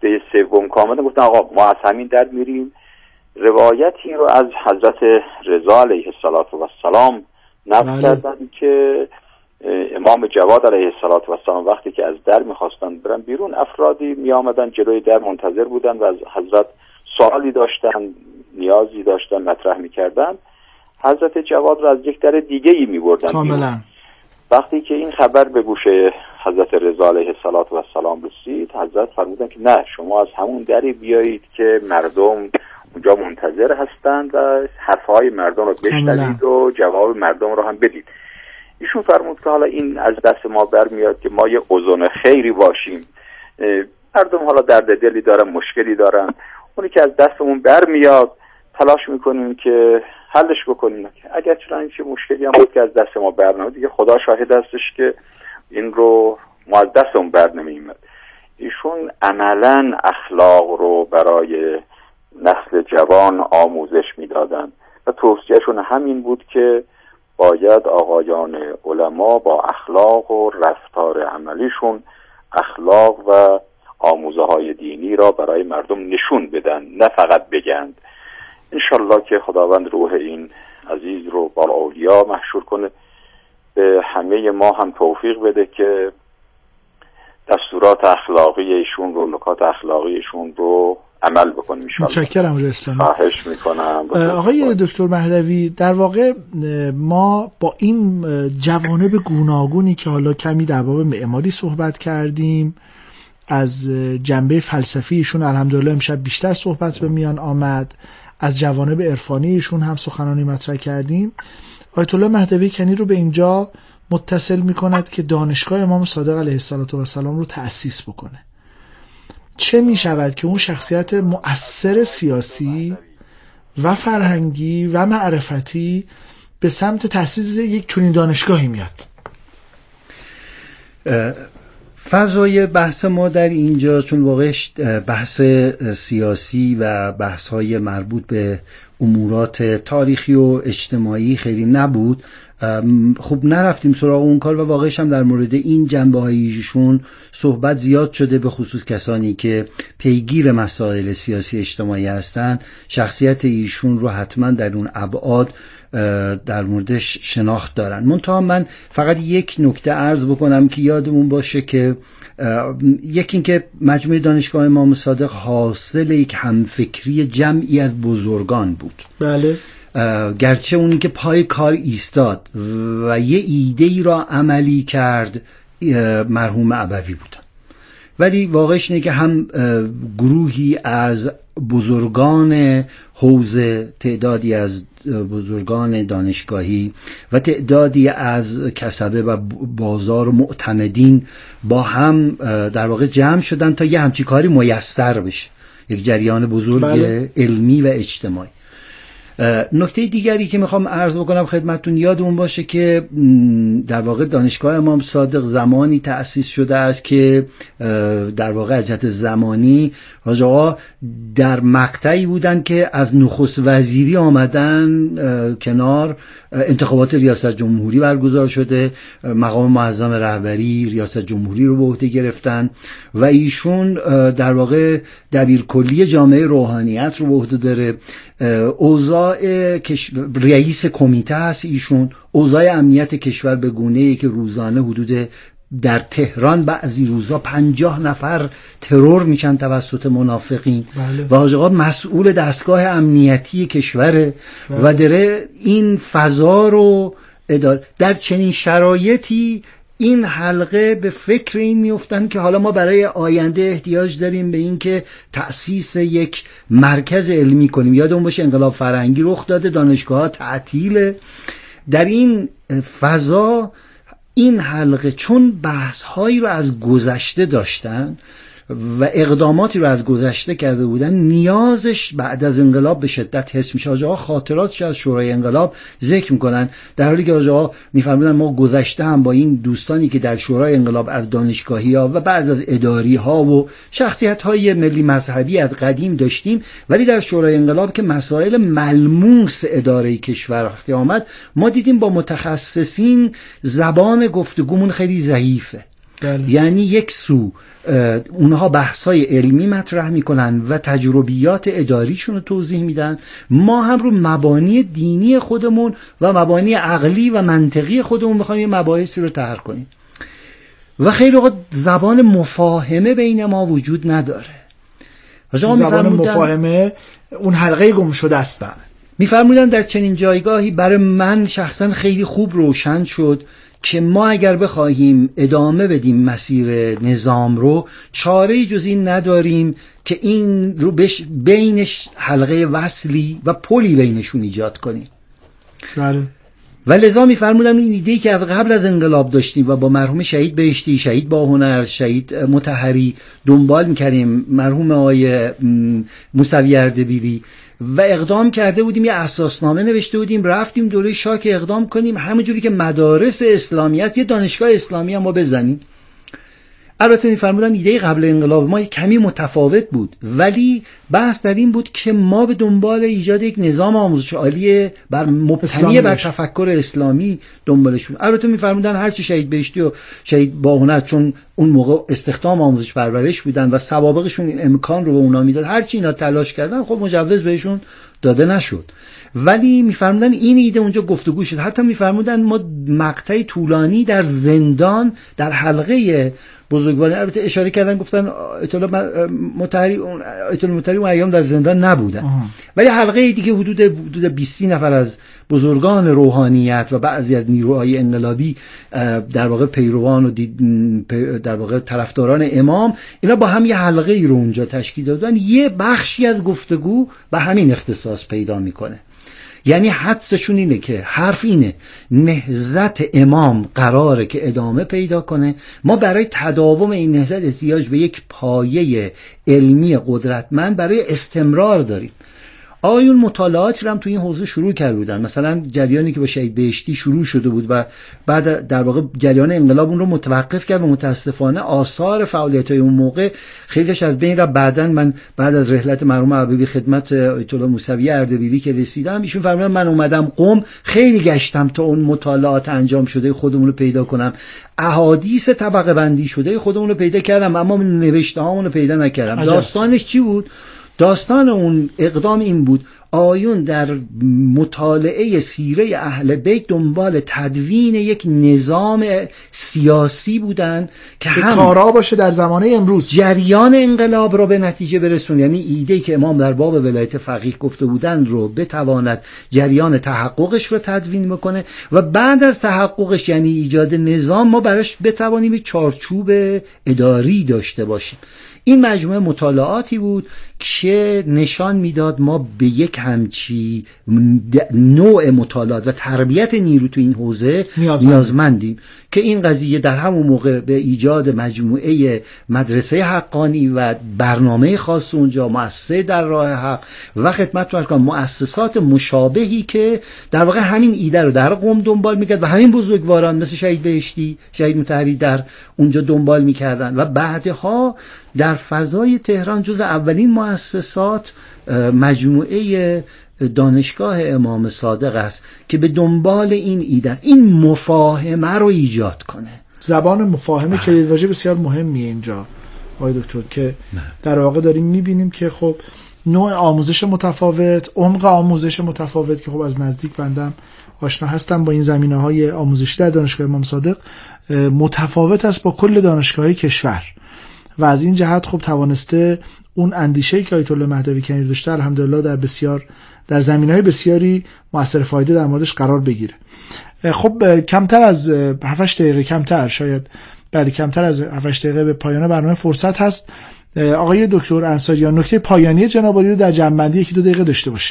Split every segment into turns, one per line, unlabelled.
نکته سوم کاملا گفتن آقا ما از همین در میریم. روایتی رو از حضرت رضا علیه السلام نقل کردن که امام جواد علیه السلام وقتی که از در میخواستن برن بیرون، افرادی میآمدن جلوی در منتظر بودن و از حضرت سوالی داشتن، نیازی داشتن، مطرح میکردن. حضرت جواد را از یک در دیگه ای میبردن
کاملا.
وقتی که این خبر به گوش حضرت رضا علیه السلام رسید، حضرت فرمودن که نه، شما از همون دری بیایید که مردم اونجا منتظر هستند و حرفهای مردم رو بشنوید و جواب مردم رو هم بدید. ایشون فرمود که حالا این از دست ما برمیاد که ما یه اذن خیری باشیم. مردم حالا درد دلی دارن، مشکلی دارن، اونی که از دستمون برمیاد تلاش میکنیم که حلش بکنیم. اگر چنان چه مشکلی هم بود که از دست ما برنمیاد، دیگه خدا شاهد هستش که این رو ما از دستمون برنمیاد. ایشون عملاً اخلاق رو برای نسل جوان آموزش میدادن و توصیهشون همین بود که باید آقایان علما با اخلاق و رفتار عملیشون اخلاق و آموزه های دینی را برای مردم نشون بدن، نه فقط بگند. انشالله که خداوند روح این عزیز رو با اولیا محشور کنه، به همه ما هم توفیق بده که دستورات اخلاقی ایشون رو، نکات اخلاقی ایشون رو عمل بکنیم ان شاء الله.
متشکرم اسلامی.
خواهش میکنم.
آقای دکتر مهدوی، در واقع ما با این جوانب گوناگونی که حالا کمی در باب معماری صحبت کردیم، از جنبه فلسفیشون الحمدلله امشب بیشتر صحبت به میان آمد، از جوانب عرفانیشون هم سخنانی مطرح کردیم. آیت الله مهدوی کنی رو به اینجا متصل میکند که دانشگاه امام صادق علیه السلام رو تأسیس بکنه. چه می شود که اون شخصیت مؤثر سیاسی و فرهنگی و معرفتی به سمت تأسیس یک چنین دانشگاهی میاد؟
فضای بحث ما در اینجا چون واقعا بحث سیاسی و بحث‌های مربوط به امورات تاریخی و اجتماعی خیلی نبود، خب نرفتیم سراغ اون کار و واقعش هم در مورد این جنبه‌هایشون صحبت زیاد شده، به خصوص کسانی که پیگیر مسائل سیاسی اجتماعی هستن شخصیت ایشون رو حتما در اون ابعاد در موردش شناخت دارن. منتها من فقط یک نکته عرض بکنم که یادمون باشه که یکی این که مجموعه دانشگاه امام صادق حاصل یک همفکری جمعی از بزرگان بود.
بله.
گرچه اونی که پای کار ایستاد و یه ایده ای را عملی کرد مرحوم ابوی بودن، ولی واقعش اینه که هم گروهی از بزرگان حوزه، تعدادی از بزرگان دانشگاهی و تعدادی از کسبه و بازار و معتمدین با هم در واقع جمع شدن تا یه همچی کاری میسر بشه، یک جریان بزرگ علمی و اجتماعی. نکته دیگری که میخوام عرض بکنم خدمتتون، یادمون باشه که در واقع دانشگاه امام صادق زمانی تأسیس شده است که در واقع از جهت زمانی حاج آقا در مقطعی بودن که از نخست وزیری آمدن کنار، انتخابات ریاست جمهوری برگزار شده، مقام معظم رهبری ریاست جمهوری رو به عهده گرفتن و ایشون در واقع دبیرکلی جامعه روحانیت رو به عهده داره. اوضاع رئیس کمیته هست ایشون. اوضاع امنیت کشور به گونه‌ای که روزانه حدود در تهران بعضی روزا 50 نفر ترور میشن توسط منافقین.
بله.
و حاج آقا مسئول دستگاه امنیتی کشوره. بله. و داره این فضا رو اداره. در چنین شرایطی این حلقه به فکر این میفتن که حالا ما برای آینده احتیاج داریم به این که تأسیس یک مرکز علمی کنیم. یادمون باشه انقلاب فرهنگی رخ داده، دانشگاه‌ها تعطیله. در این فضا این حلقه چون بحث‌هایی رو از گذشته داشتن و اقداماتی رو از گذشته کرده بودن، نیازش بعد از انقلاب به شدت حس میشه. آقا خاطراتش از شورای انقلاب ذکر میکنن، در حالی که آقا میفرمودن ما گذشته هم با این دوستانی که در شورای انقلاب از دانشگاهی ها و بعض از اداری ها و شخصیت های ملی مذهبی از قدیم داشتیم، ولی در شورای انقلاب که مسائل ملموس اداره کشور وقتی آمد، ما دیدیم با متخصصین زبان گفتگومون خیلی ضعیفه.
بله.
یعنی یک سو اونها بحثای علمی مطرح میکنن و تجربیات اداریشون رو توضیح میدن، ما هم رو مبانی دینی خودمون و مبانی عقلی و منطقی خودمون میخوایم یه مباحثی رو طرح کنیم و خیلی وقت زبان مفاهمه بین ما وجود نداره.
زبان مفاهمه اون حلقه گم شده است.
میفرمودن در چنین جایگاهی برای من شخصا خیلی خوب روشن شد که ما اگر بخواهیم ادامه بدیم مسیر نظام رو، چاره جز این نداریم که این رو بینش حلقه وصلی و پلی بینشون ایجاد کنیم.
بله.
و لذا میفرمودم این ایده‌ای که از قبل از انقلاب داشتیم و با مرحوم شهید بهشتی، شهید باهنر، شهید مطهری دنبال میکردیم، مرحوم آقای موسوی اردبیلی، و اقدام کرده بودیم، یه اساسنامه نوشته بودیم، رفتیم دوره شاه که اقدام کنیم همونجوری که مدارس اسلامیت یه دانشگاه اسلامی هم ما بزنیم. البته میفرمودن ایده قبل انقلاب ما کمی متفاوت بود، ولی بحث در این بود که ما به دنبال ایجاد یک نظام آموزش عالی مبتنی بر تفکر اسلامی دنبالشون. البته میفرمودن هرچی شهید بهشتی و شهید باهنر، چون اون موقع استخدام آموزش پرورش بودن و سوابقشون این امکان رو به اونا میداد، هرچی اینا تلاش کردن خب مجوز بهشون داده نشد. ولی میفرمودن این ایده اونجا گفتگو شد. حتی میفرمودن ما مقطعی طولانی در زندان در حلقه بزرگواران، البته اشاره کردن گفتن آیت الله مطهری اون ایام در زندان نبودن، ولی حلقه دیگه حدود 20 نفر از بزرگان روحانیت و بعضی از نیروهای انقلابی در واقع پیروان و در واقع طرفداران امام، اینا با هم یه حلقه ای رو اونجا تشکیل دادن. یه بخشی از گفتگو به همین اختصاص پیدا میکنه. یعنی حدسشون اینه که حرف اینه نهضت امام قراره که ادامه پیدا کنه، ما برای تداوم این نهضت احتیاج به یک پایه علمی قدرتمند برای استمرار داریم. آیون مطالعاتی رو هم تو این حوزه شروع کرده بودن، مثلا جریانی که با شهید بهشتی شروع شده بود و بعد در واقع جریان انقلاب اون رو متوقف کرد و متاسفانه آثار فعالیت‌های اون موقع خیلیش از بین رفت. من بعد از رحلت مرحوم عبوی خدمت آیت الله موسوی اردبیلی که رسیدم، ایشون فرمودن من اومدم قم، خیلی گشتم تا اون مطالعات انجام شده خودمون رو پیدا کنم، احادیث طبقه بندی شده خودمون رو پیدا کردم، اما نوشته هامون رو پیدا نکردم. داستانش چی بود؟ داستان اون اقدام این بود آیون در مطالعه سیره اهل بیت دنبال تدوین یک نظام سیاسی بودن که هم
کارا باشه در زمانه امروز،
جریان انقلاب رو به نتیجه برسون. یعنی ایده‌ای که امام در باب ولایت فقیه گفته بودن رو بتواند جریان تحققش رو تدوین بکنه و بعد از تحققش یعنی ایجاد نظام ما براش بتوانیم یک چارچوب اداری داشته باشیم. این مجموعه مطالعاتی بود که نشان میداد ما به یک همچی نوع مطالعات و تربیت نیرو تو این حوزه نیازمندیم که این قضیه در همون موقع به ایجاد مجموعه مدرسه حقانی و برنامه خاص اونجا، مؤسسه در راه حق و خدمت کنم مؤسسات مشابهی که در واقع همین ایده رو در قم دنبال میکرد و همین بزرگواران مثل شهید بهشتی، شهید مطهری در اونجا دنبال میکردن و بعدها در فضای تهران جز اولین مؤسسات مجموعه دانشگاه امام صادق است که به دنبال این ایده، این مفاهمه رو ایجاد کنه.
زبان مفاهمه کلیدواژه بسیار مهمیه اینجا آقای دکتر، که در واقع داریم میبینیم که خب نوع آموزش متفاوت، عمق آموزش متفاوت که خب از نزدیک بندم آشنا هستم با این زمینه‌های آموزشی در دانشگاه امام صادق، متفاوت است با کل دانشگاه‌های کشور و از این جهت خب توانسته اون اندیشه‌ای که آیت الله مهدوی کنیر داشته الحمدلله در زمینه‌های بسیاری مؤثر فایده در موردش قرار بگیره. خب کمتر از 7 دقیقه، کمتر از 7 دقیقه به پایان برنامه فرصت هست. آقای دکتر انصاریان، نکته پایانی جناب عالی رو در جمع‌بندی 1-2 دقیقه داشته باشین.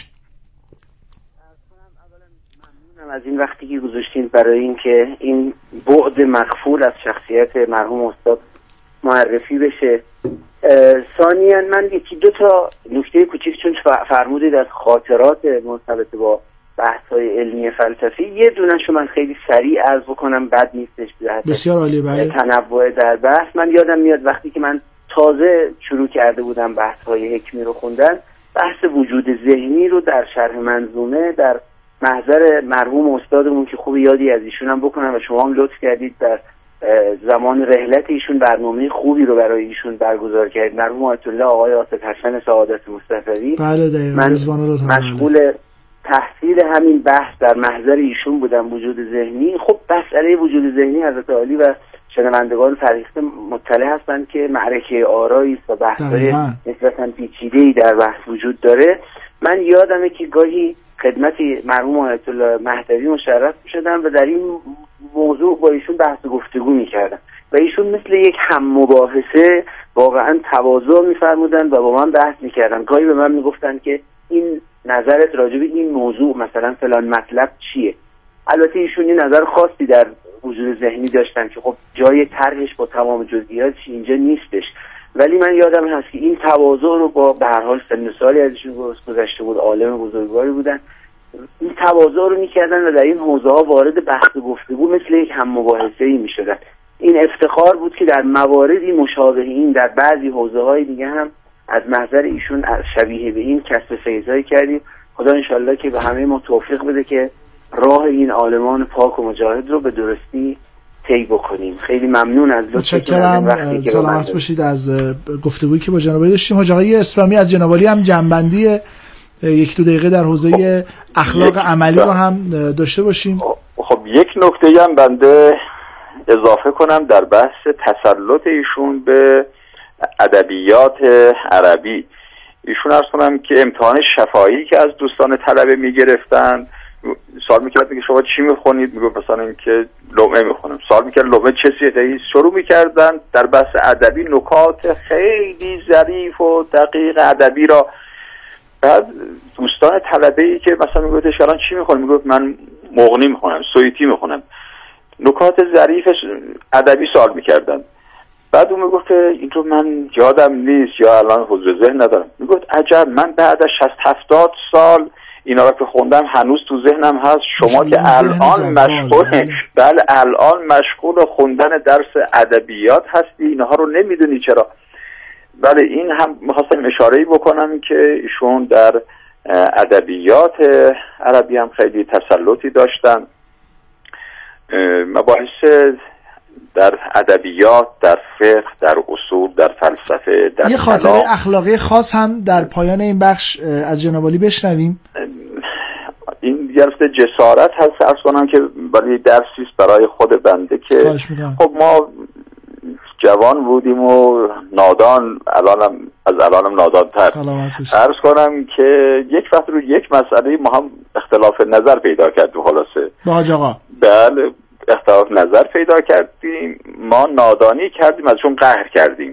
ممنونم از این وقتی که گذاشتین برای اینکه این بعد مخفول از شخصیت مرحوم استاد معرفی بشه. ثانیاً من 1-2 تا نکته کوچیک، چون فرمودید از خاطرات مرتبط با بحث‌های علمی فلسفی، یه دونه‌شو من خیلی سریع عرض بکنم، بد نیستش.
بسیار عالی. بله.
تنوع در بحث. من یادم میاد وقتی که من تازه شروع کرده بودم بحث‌های حکمی رو خوندن، بحث وجود ذهنی رو در شرح منظومه در محضر مرحوم استادمون که خوب یادی از ایشون هم بکنم و شما هم لطف کردید در زمان رحلت ایشون برنامه خوبی رو برای ایشون برگزار کرد. مرحوم آیت الله آقای آصف حسن سعادت مصطفی.
بله دقیقاً.
من مشغول تحصیل همین بحث در محضر ایشون بودم، وجود ذهنی. خب مسئله وجود ذهنی حضرت عالی و شنوندگان فرهیخته مطلع هستند که معرکه آرایی است و بحث‌های نسبتاً پیچیده‌ای در بحث وجود داره. من یادمه که گاهی خدمت مرحوم آیت الله مهدوی مشرف می‌شدم و در این موضوع با ایشون بحث و گفتگو می‌کردم و ایشون مثل یک هم مباحثه واقعاً تواضع می‌فرمودن و با من بحث می‌کردن. گاهی به من می‌گفتن که این نظرت راجع به این موضوع مثلا فلان مطلب چیه؟ البته ایشون یه نظر خاصی در وجود ذهنی داشتن که خب جای طرحش با تمام جزئیاتش اینجا نیستش، ولی من یادم هست که این تواضع رو با به هر حال سن سالی ازشون گذشته بود، عالم بزرگواری بودن، این تواضع رو میکردن و در این حوزه ها وارد بحث و گفتگو مثل یک هم مباحثه‌ای میشدن. این افتخار بود که در مواردی مشابه این در بعضی حوزه های دیگه هم از محضر ایشون شبیه به این کسب فیضایی کردیم. خدا انشالله که به همه ما توفیق بده که راه این عالمان پاک و مجاهد رو به درستی طی بکنیم. خیلی ممنون از
متشکرم. سلامت باشید. از گفتگویی که با جناب عالی داشتیم. حاج آقای اسلامی از جناب عالی هم جنبندی 1-2 دقیقه در حوزه اخلاق عملی رو هم داشته باشیم.
خب یک نکته هم بنده اضافه کنم در بحث تسلط ایشون به ادبیات عربی. ایشون عرض کنم که امتحان شفاهی که از دوستان طلبه میگرفتن، سوال میکرد میگه شما چی میخونید؟ میگه مثلا اینکه لقمه میخونم. سوال میکرد لقمه چه صیغه‌ای؟ شروع میکردن در بحث ادبی نکات خیلی ظریف و دقیق ادبی را. بعد دوستان طلبه‌ای که مثلا میگفتش الان چی میخونی؟ میگفت من مغنی میخونم، سویتی میخونم. نکات ظریف ادبی سوال میکردن. بعد اون میگفت که این رو من یادم نیست یا الان حضور ذهن ندارم. میگفت عجب، من بعد از 60-70 سال اینا رو که خوندم هنوز تو ذهنم هست. شما که الان مشغول خوندن درس ادبیات هستی اینها رو نمیدونی چرا؟ بله این هم میخواستم اشاره‌ای بکنم که ایشون در ادبیات عربی هم خیلی تسلطی داشتن. مباحث در ادبیات، در فقه، در اصول، در فلسفه، در
یه خاطره اخلاقی خاص هم در پایان این بخش از جناب عالی بشنویم.
این جلسه جسارت هست عرض کنم که برای درسی است برای خود بنده که خب ما جوان بودیم و نادان، الانم نادان‌تر. عرض کنم که یک وقت رو یک مسئله ما هم اختلاف نظر پیدا کردیم. خلاصه
با حاج آقا
بله اختلاف نظر پیدا کردیم، ما نادانی کردیم، ازشون قهر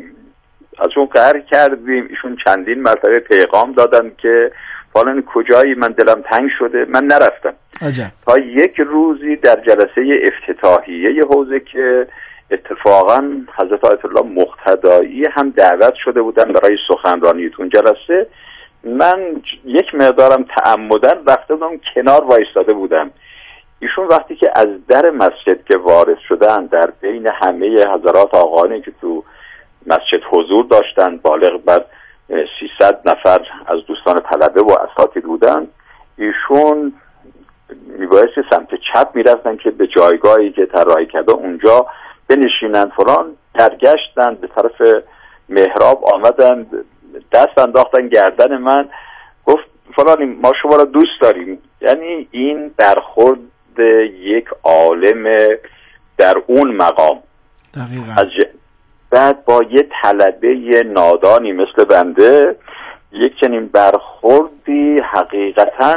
کردیم. ایشون چندین مرتبه پیغام دادن که فلان کجایی، من دلم تنگ شده، من نرفتم.
عجب.
تا یک روزی در جلسه افتتاحیه حوزه که اتفاقا حضرت آیت الله مقتدایی هم دعوت شده بودن برای سخنرانی اون جلسه، من یک مقدارم تعمدن رفته بودم کنار وایستاده بودم. ایشون وقتی که از در مسجد که وارد شدن، در بین همه حضرات آقایانی که تو مسجد حضور داشتن، بالغ بر 300 نفر از دوستان طلبه و اساتید بودن، ایشون میبایستی سمت چپ میرفتن که به جایگاهی که طراحی کرده اونجا بنشینن فلان. درگشتن به طرف محراب، آمدن دست انداختن گردن من، گفت فلانی ما شما را دوست داریم. یعنی این برخورد یک عالم در اون مقام
دقیقاً.
بعد با یه طلبه نادانی مثل بنده یک چنین برخوردی حقیقتاً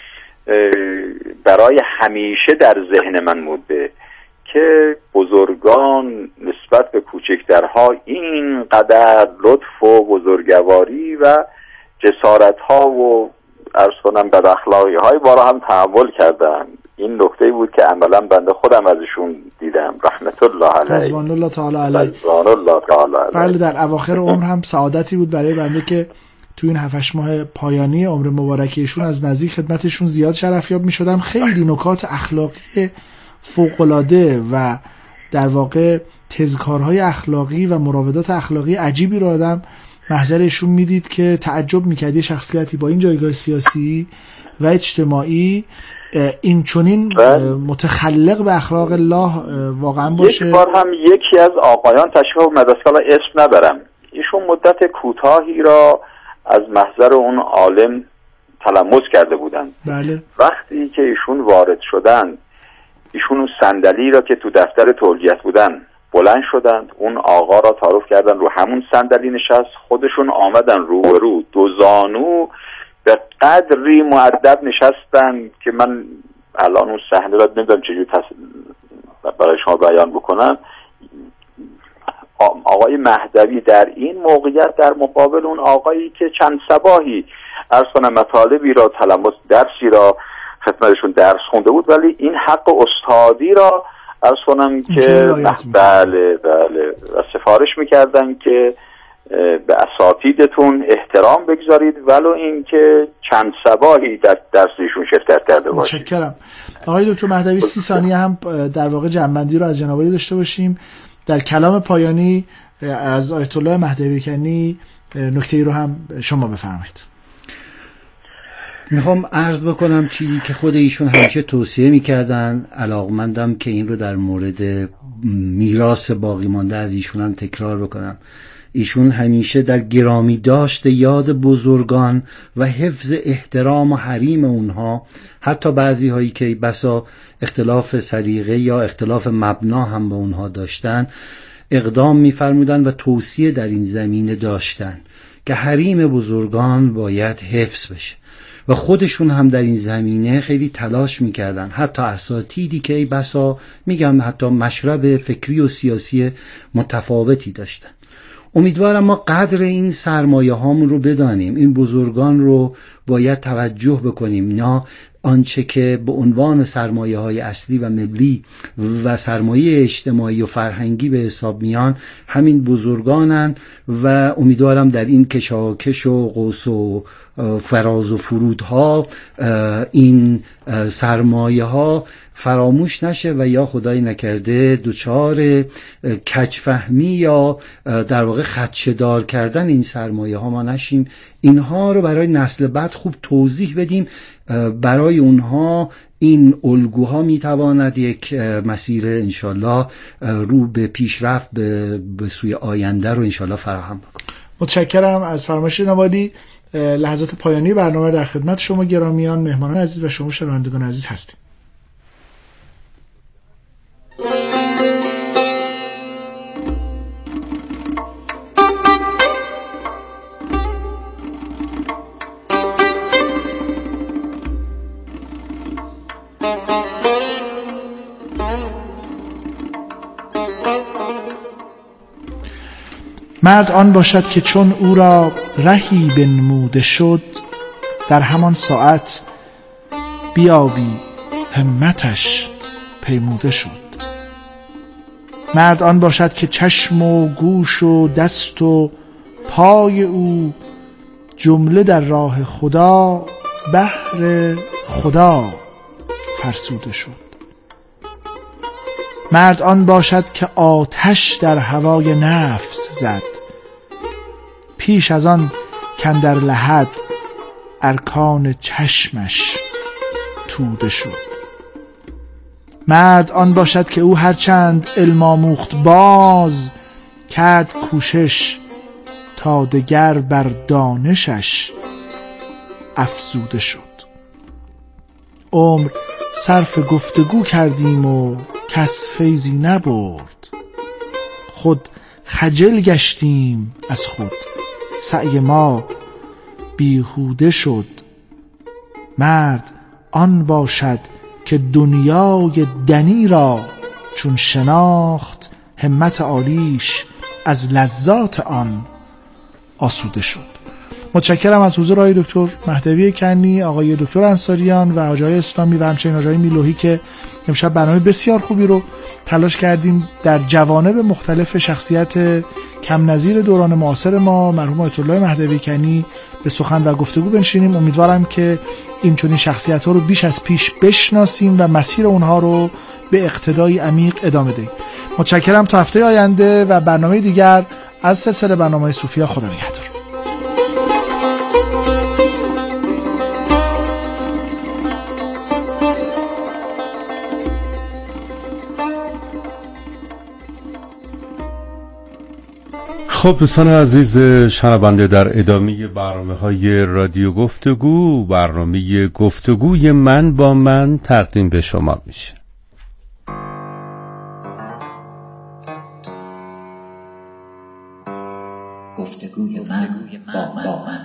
برای همیشه در ذهن من مونده که بزرگان نسبت به کوچکترها اینقدر لطف و بزرگواری و جسارت ها و عرض کنم بد اخلاقی های بارا هم تحمل کردن. این نکته بود که عملا بنده خودم ازشون دیدم رحمت الله علیه.
رضوان الله تعالی علیه. بله در اواخر عمر هم سعادتی بود برای بنده که تو این 7-8 ماه پایانی عمر مبارکیشون از نزدیک خدمتشون زیاد شرفیاب می شدم. خیلی نکات اخلاقی فوق‌العاده و در واقع تذکارهای اخلاقی و مراودات اخلاقی عجیبی رو آدم محضرشون میدید که تعجب میکرد یه شخصیتی با این جایگاه سیاسی و اجتماعی این چنین متخلق به اخلاق الله واقعا باشه.
یک بار هم یکی از آقایان تشریف مدرسه، حالا اسم نبرم، ایشون مدت کوتاهی را از محضر اون عالم تلمس کرده بودند.
بله.
وقتی که ایشون وارد شدند، ایشون اون صندلی را که تو دفتر تولیت بودن بلند شدند، اون آقا را تعارف کردن، رو همون صندلی نشست، خودشون آمدن روبرو، دو زانو به قدری مؤدب نشستن که من الان اون صحنه را نمیدونم چجوری برای شما بیان بکنم. آقای مهدوی در این موقعیت در مقابل اون آقایی که چند صباحی عرض کنم مطالبی را تلمس، درسی را خدمتشون درس خونده بود، ولی این حق استادی را عرض کنم که بله و سفارش میکردن که به اساتیدتون احترام بگذارید ولو اینکه چند صباحی در درسشون شرکت کرده باشید.
متشکرم. آقای دکتر مهدوی 30 ثانیه هم در واقع جنبندی رو از جناب عالی داشته باشیم. در کلام پایانی از آیت الله مهدوی کنی نکته‌ای رو هم شما بفرمایید.
میخوام عرض بکنم چیزی که خود ایشون همیشه توصیه میکردن، علاقمندم که این رو در مورد میراث باقی مانده از ایشون هم تکرار بکنم. ایشون همیشه در گرامی داشت یاد بزرگان و حفظ احترام و حریم اونها، حتی بعضی هایی که بسا اختلاف سلیقه یا اختلاف مبنا هم با اونها داشتن، اقدام میفرمودن و توصیه در این زمینه داشتن که حریم بزرگان باید حفظ بشه و خودشون هم در این زمینه خیلی تلاش میکردن. حتی اساتیدی که بسا میگم حتی مشرب فکری و سیاسی متفاوتی داشتن. امیدوارم ما قدر این سرمایه هامون رو بدانیم، این بزرگان رو باید توجه بکنیم. اینا آنچه که به عنوان سرمایه های اصلی و ملی و سرمایه اجتماعی و فرهنگی به حساب میان همین بزرگانن و امیدوارم در این کشاکش و قوس و فراز و فرودها این سرمایه ها فراموش نشه و یا خدای نکرده دچار کجفهمی یا در واقع خدشه‌دار کردن این سرمایه ها ما نشیم. اینها رو برای نسل بعد خوب توضیح بدیم، برای اونها این الگوها میتواند یک مسیر انشالله رو به پیشرفت به سوی آینده رو انشالله فراهم بکنه.
متشکرم از فرمایش جناب عالی. لحظات پایانی برنامه در خدمت شما گرامیان، مهمانان عزیز و شما شنوندگان عزیز هستیم. مرد آن باشد که چون او را رهی بنموده شد، در همان ساعت بیابی همتش پیموده شد. مرد آن باشد که چشم و گوش و دست و پای او جمله در راه خدا بهر خدا فرسوده شد. مرد آن باشد که آتش در هوای نفس زد، پیش از آن کاندر لحد ارکان چشمش توده شد. مرد آن باشد که او هرچند علم آموخت باز، کرد کوشش تا دگر بر دانشش افزوده شد. عمر صرف گفتگو کردیم و کس فیضی نبرد، خود خجل گشتیم از خود سعی ما بیهوده شد. مرد آن باشد که دنیای دنی را چون شناخت، همت عالیش از لذات آن آسوده شد. متشکرم از حضور آقای دکتر مهدوی کنی، آقای دکتر انصاریان و آقای اسلامی و همچنین آقای میلوحی که امشب برنامه بسیار خوبی رو تلاش کردیم در جوانب مختلف شخصیت کم نظیر دوران معاصر ما مرحوم آیت الله مهدوی کنی به سخن و گفتگو بنشینیم. امیدوارم که این چنین شخصیت‌ها رو بیش از پیش بشناسیم و مسیر اونها رو به اقتدای عمیق ادامه دهیم. متشکرم. تا هفته آینده و برنامه دیگر از سلسله برنامه‌های صوفیا. خدا نگهدار.
خب دوستان عزیز شنونده، در ادامه برنامه‌های رادیو گفتگو، برنامه گفتگوی من با من تقدیم به شما میشه.
گفتگوی من با من.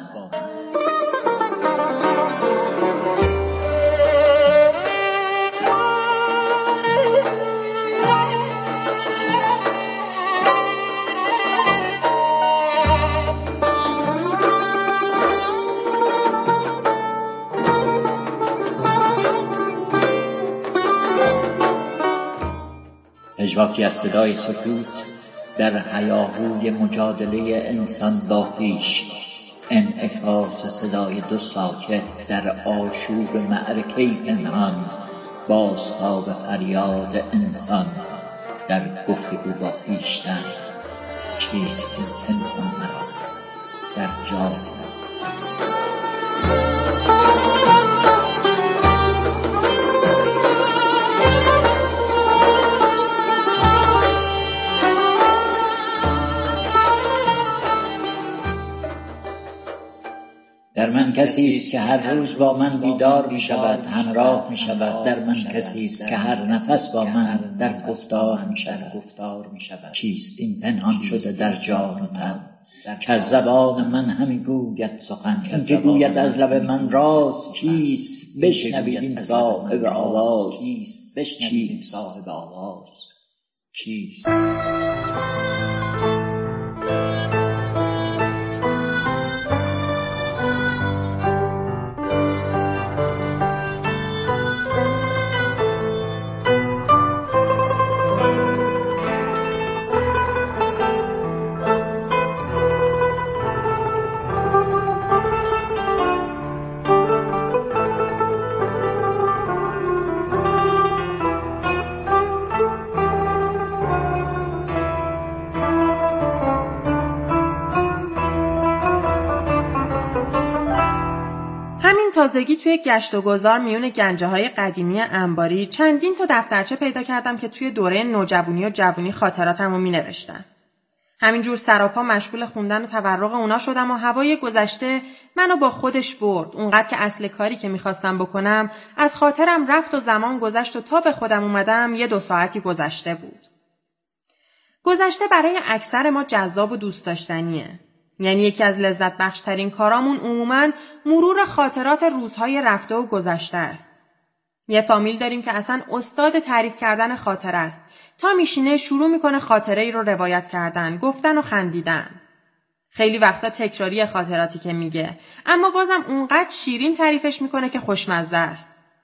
پژواکی از صدای سکوت در هیاهوی مجادله انسان با خویش، انعکاس صدای دو ساکت در آشوب معرکه پنهان، بازتاب فریاد انسان در گفتگو با خویشتن. چیست این پنهان مرا در جای در من کسی است که هر روز با من بیدار می شود، همراه می شود. در من کسی است که هر نفس با من در گفتار می شود. چیست این پنهان شده در جان و تن که از زبان من همی گوید سخن؟ این که گوید از لب من راز چیست؟ بشنوید این صاحب آواز چیست؟
تازگی توی گشت و گذار میون گنجه‌های قدیمی انباری چندین تا دفترچه پیدا کردم که توی دوره نوجوانی و جوانی خاطراتمو می‌نوشتم. همینجور سراپا مشغول خوندن و تورق اونا شدم و هوای گذشته منو با خودش برد. اونقدر که اصل کاری که می‌خواستم بکنم از خاطرم رفت و زمان گذشت و تا به خودم اومدم 1-2 ساعتی گذشته بود. گذشته برای اکثر ما جذاب و دوست داشتنیه. یعنی یکی از لذت بخشترین کارامون عموماً مرور خاطرات روزهای رفته و گذشته است. یه فامیل داریم که اصلا استاد تعریف کردن خاطره است. تا میشینه شروع میکنه خاطره ای رو روایت کردن، گفتن و خندیدن. خیلی وقتا تکراری خاطراتی که میگه، اما بازم اونقدر شیرین تعریفش میکنه که خوشمزه است.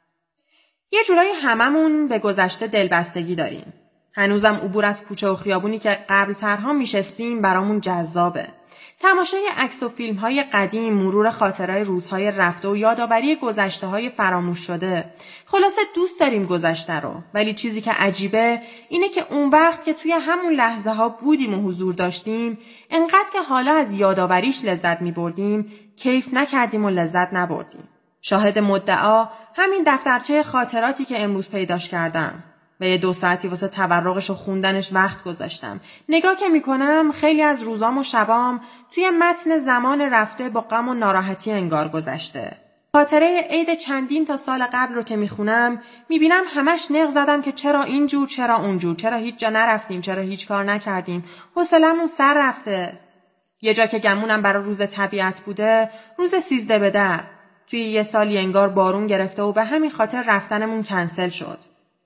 یه جورایی هممون به گذشته دلبستگی داریم. هنوزم عبور از کوچه و خیابونی که قبل ترها میشستیم برامون جذابه. تماشای عکس و فیلم‌های قدیم، مرور خاطرهای روزهای رفته و یادآوری گذشته‌های فراموش شده. خلاصه دوست داریم گذشته رو، ولی چیزی که عجیبه اینه که اون وقت که توی همون لحظه‌ها بودیم و حضور داشتیم، انقدر که حالا از یادآوریش لذت می‌بردیم، کیف نکردیم و لذت نبردیم. شاهد مدعا همین دفترچه خاطراتی که امروز پیداش کردم. و 1-2 ساعتی واسه تورقش و خوندنش وقت گذاشتم. نگاه که میکنم خیلی از روزام و شبام توی متن زمان رفته با غم و ناراحتی انگار گذشته. خاطره عید چندین تا سال قبل رو که میخونم میبینم همش نق زدم که چرا اینجور، چرا اونجور، چرا هیچ جا نرفتیم، چرا هیچ کار نکردیم، حوصله‌مون سر رفته. یه جا که گمونم برای روز طبیعت بوده، روز 13 به در. توی یه سالی انگار بارون گرفته و به همین خاطر رفتنمون کنسل شد.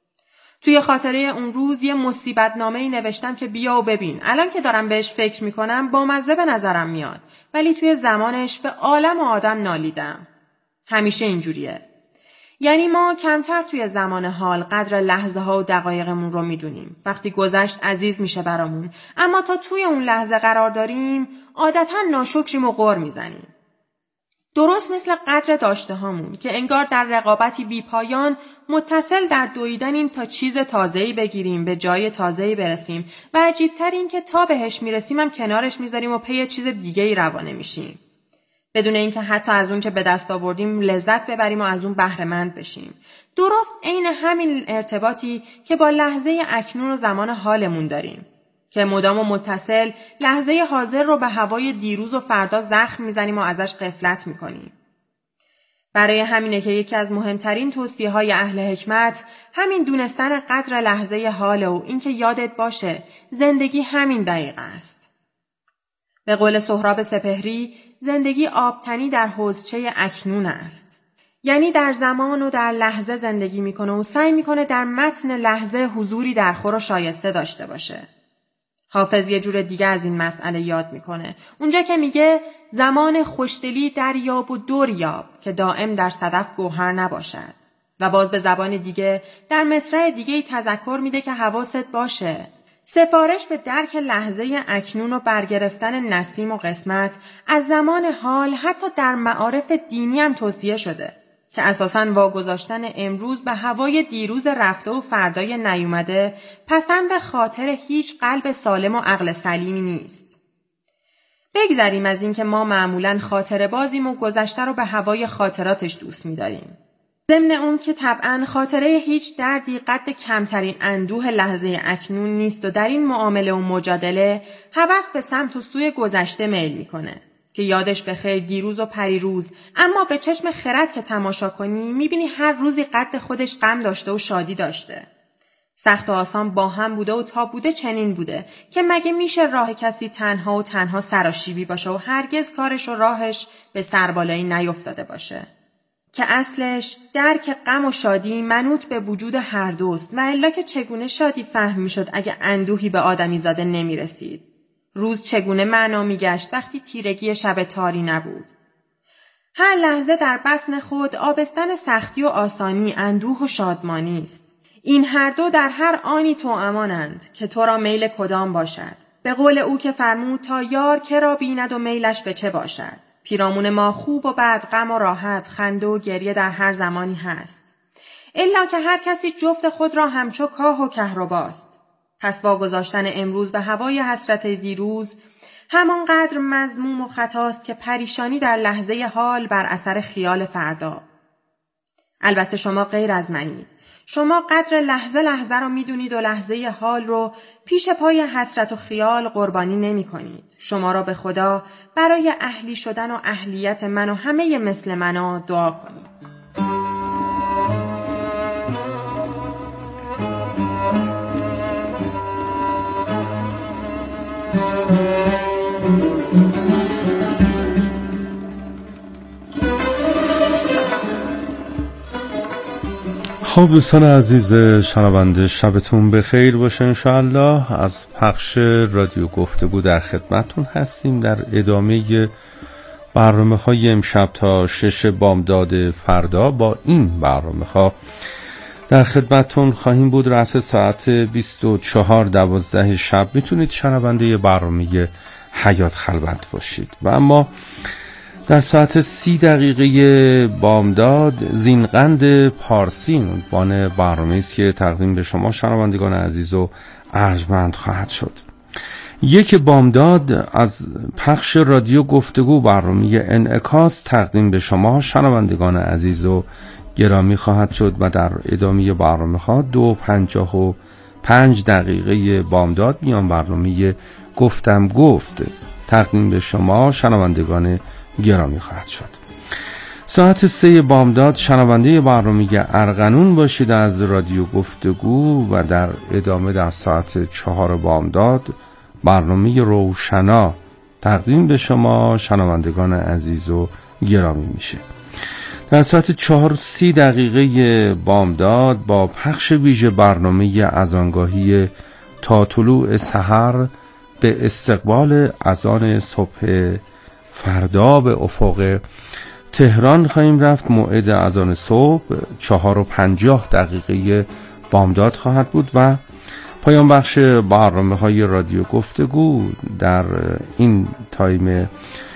توی خاطره اون روز یه مصیبت نامه‌ای نوشتم که بیا و ببین. الان که دارم بهش فکر میکنم بامزه به نظرم میاد. ولی توی زمانش به عالم و آدم نالیدم. همیشه اینجوریه. یعنی ما کمتر توی زمان حال قدر لحظه ها و دقایقمون رو میدونیم. وقتی گذشت عزیز میشه برامون. اما تا توی اون لحظه قرار داریم عادتاً ناشکریم و غر میزنیم. درست مثل قدر داشته هامون که انگار در رقابتی بی پایان متصل در دویدنیم تا چیز تازه‌ای بگیریم، به جای تازه‌ای برسیم و عجیب‌تر این که تا بهش میرسیم هم کنارش میذاریم و پی چیز دیگه‌ای روانه میشیم. بدون اینکه حتی از اون چه به دست آوردیم لذت ببریم و از اون بهره مند بشیم. درست عین همین ارتباطی که با لحظه اکنون و زمان حالمون داریم. که مدام و متصل لحظه حاضر رو به هوای دیروز و فردا زخم میزنیم و ازش غفلت میکنیم. برای همینه که یکی از مهمترین توصیه‌های اهل حکمت همین دونستن قدر لحظه حال و اینکه یادت باشه زندگی همین دقیقه است. به قول سهراب سپهری، زندگی آبتنی در حوضچه اکنون است. یعنی در زمان و در لحظه زندگی میکنه و سعی میکنه در متن لحظه حضوری در خور و شایسته داشته باشه. حافظ یه جور دیگه از این مسئله یاد میکنه. اونجا که میگه زمان خوشدلی دریاب و دوریاب که دائم در صدف گوهر نباشد. و باز به زبان دیگه در مصرع دیگه تذکر میده که حواست باشه. سفارش به درک لحظه اکنون و برگرفتن نسیم و قسمت از زمان حال حتی در معارف دینی هم توصیه شده که اساساً واگذاشتن امروز به هوای دیروز رفته و فردای نیومده پسند خاطر هیچ قلب سالم و عقل سلیمی نیست. بگذریم از این که ما معمولاً خاطره بازیم و گذشته رو به هوای خاطراتش دوست می‌داریم. ضمن اون که طبعاً خاطره هیچ دردی قد کمترین اندوه لحظه اکنون نیست و در این معامله و مجادله هوس به سمت و سوی گذشته میل میکنه که یادش به خیر دیروز و پریروز، اما به چشم خرد که تماشا کنی میبینی هر روزی قد خودش غم داشته و شادی داشته. سخت و آسان با هم بوده و تا بوده چنین بوده که مگه میشه راه کسی تنها و تنها سراشیبی باشه و هرگز کارش و راهش به سربالایی نیفتاده باشه. که اصلش درک غم و شادی منوط به وجود هر دوست و الا که چگونه شادی فهم میشد اگه اندوهی به آدمی زاده نمیرسید. روز چگونه معنا میگشت وقتی تیرگی شب تاری نبود. هر لحظه در بطن خود آبستن سختی و آسانی، اندوه و شادمانی است. این هر دو در هر آنی توأمانند که تو را میل کدام باشد. به قول او که فرمود تا یار که را بیند و میلش به چه باشد. پیرامون ما خوب و بد، غم و راحت، خنده و گریه در هر زمانی هست. الا که هر کسی جفت خود را همچو کاه و کهرباست. پس واگذاشتن امروز به هوای حسرت دیروز همانقدر مذموم و خطاست که پریشانی در لحظه حال بر اثر خیال فردا. البته شما غیر از منید. شما قدر لحظه لحظه را میدونید و لحظه حال رو پیش پای حسرت و خیال قربانی نمی کنید. شما را به خدا برای اهلی شدن و اهلیت من و همه مثل منا دعا کنید.
خب دوستان عزیز شنونده، شبتون بخیر باشه انشاءالله. از پخش رادیو گفتگو در خدمتون هستیم در ادامه برنامه‌های امشب تا 6 بامداد فردا. با این برنامه‌ها در خدمتون خواهیم بود. رأس ساعت 24:12 شب میتونید شنونده برنامه حیات خلوت باشید و اما در ساعت 30 دقیقه بامداد زینقند پارسی عنوان برنامه‌ای است که تقدیم به شما شنوندگان عزیز و ارجمند خواهد شد. یک بامداد از پخش رادیو گفتگو برنامه انعکاس تقدیم به شما شنوندگان عزیز و گرامی خواهد شد و در ادامه برنامه‌ها 2:55 دقیقه بامداد میان برنامه گفتم گفت تقدیم به شما شنوندگان گرامی خواهد شد. ساعت 3 بامداد شنونده برنامه ارغنون باشید از رادیو گفتگو و در ادامه در ساعت 4 بامداد برنامه روشنا تقدیم به شما شنوندگان عزیز و گرامی میشه. در ساعت 4:30 دقیقه بامداد با پخش ویژه برنامه اذانگاهی تا طلوع سحر به استقبال اذان صبح فردا به افق تهران خواهیم رفت. موعد اذان صبح 4:50 دقیقه بامداد خواهد بود و پایان بخش برنامه‌های رادیو گفتگو در این تایم